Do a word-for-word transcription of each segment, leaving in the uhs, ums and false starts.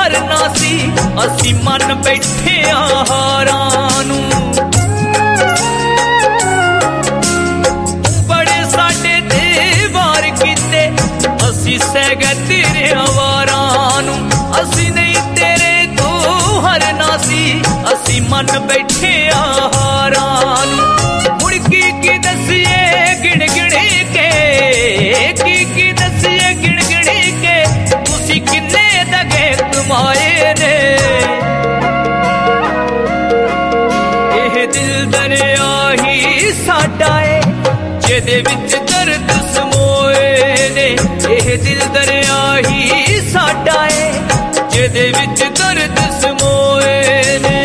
हरना सी असी मन बैठे हारां नूं। बड़े साडे ते वार कीते असी सह गए तेरे वारां नूं। असी नहीं तेरे तो हरना सी असी मन बैठे हारां नूं। मुड़ की की दसिए गिण गिण के की की दसिए गिण गिण के तुसी किन्ने दगे कमाए ने। एह दिल दरिया ही साडा है जेदे विच दर्द समोए ने। एह दिल दरिया ही साडा है जेदे विच दर्द समोए ने।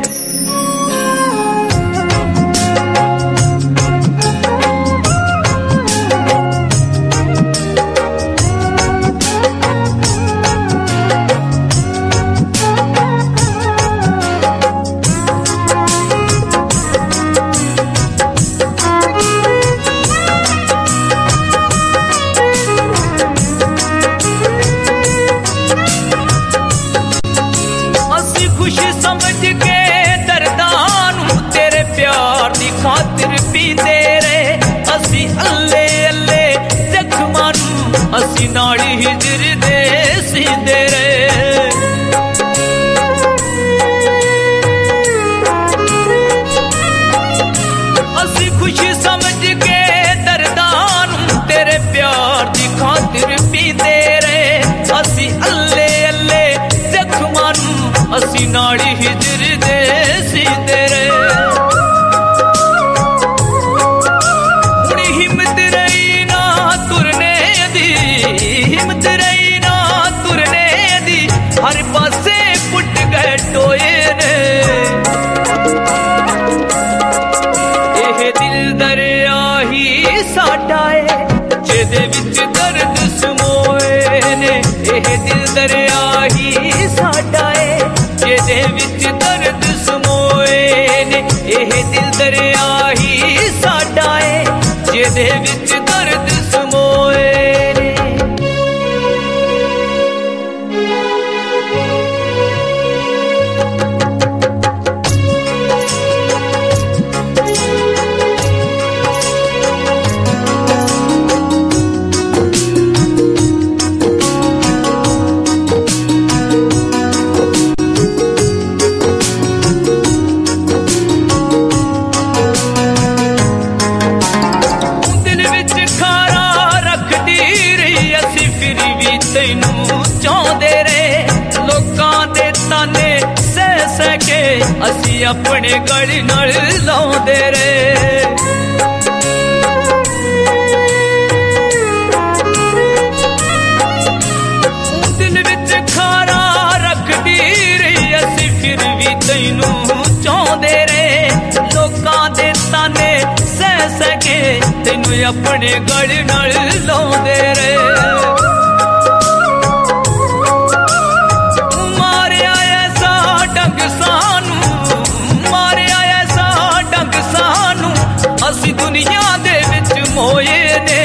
खातिर पीते रहे असी अल्ले अल्ले जख्मां नूं असी नाड़ी हिजर दे सींदे रहे। असी खुशी समझ के दर्दां नूं तेरे प्यार दी खातिर पीते रहे असी अल्ले अल्ले जख्मां नूं असी नाड़ी हिजर दे सींदे रहे। हिम्मत रही ना तुरने दी हर पासे पुट गए टोए ने। एह दिल दरिया ही साडा है जेदे विच दर्द समोए ने। एह दिल दरिया ही साडा है जेदे विच दर्द समोए ने। एह दिल दरिया ही साडा है जेदे विच दर्द समोए ने। असी अपने गल नाल लाउंदे रहे। दिल विच खारा रखदी रही असी फिर भी तैनू चाहुंदे रहे। लोकां दे ताने सह सह के तैनू अपने गल नाल लाउंदे रहे। मारिया ऐसा डंग सानू मारिया ऐसा डंग सानू असी दुनिया दे विच मोए ने।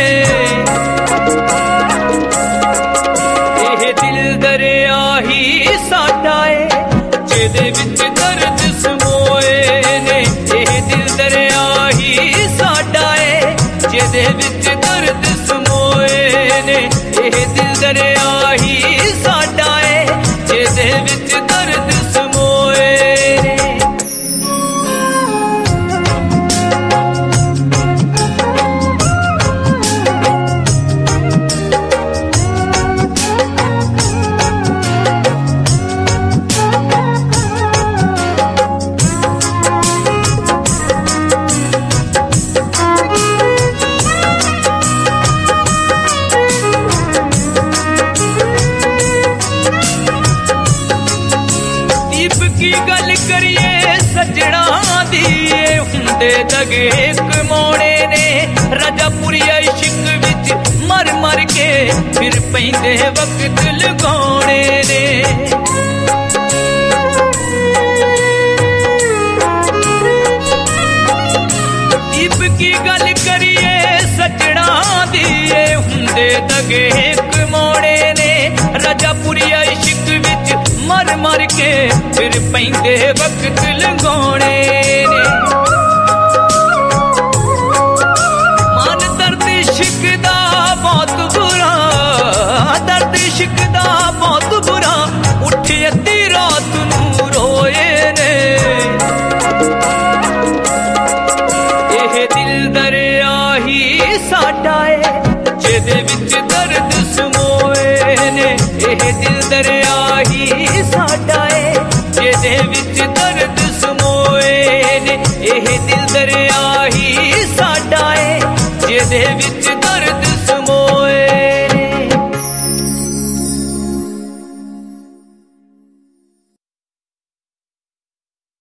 एह दिल दरिया ही साडा है जेदे विच दर्द समोए ने। एह दिल दरिया ही साडा है जेदे विच दर्द समोए ने। एह दिल दरिया ही साडा है जेदे विच दर्द समोए ने। की गल करिए सजना दी हुंदे दगे एक मोड़े ने। रजापुरी इश्क विच मर मर के फिर पैंदे वक्त लगाने ने। दीप की गल करिए सजना दी हुंदे दगे एक मोड़े ने। रजापुरी इश्क विच पैंदे वक्त लंघाने ने। मन दर्द इश्क दा बहुत बुरा, दर्द इश्क दा बहुत बुरा, उठे अद्धी रात नू रोए ने। एह दिल दरिया ही साडा है जेदे विच दर्द समोए ने। एह दिल दरिया ही साडा है जेदे विच दर्द समोए ने। एह दिल दरिया ही साडा है जेदे विच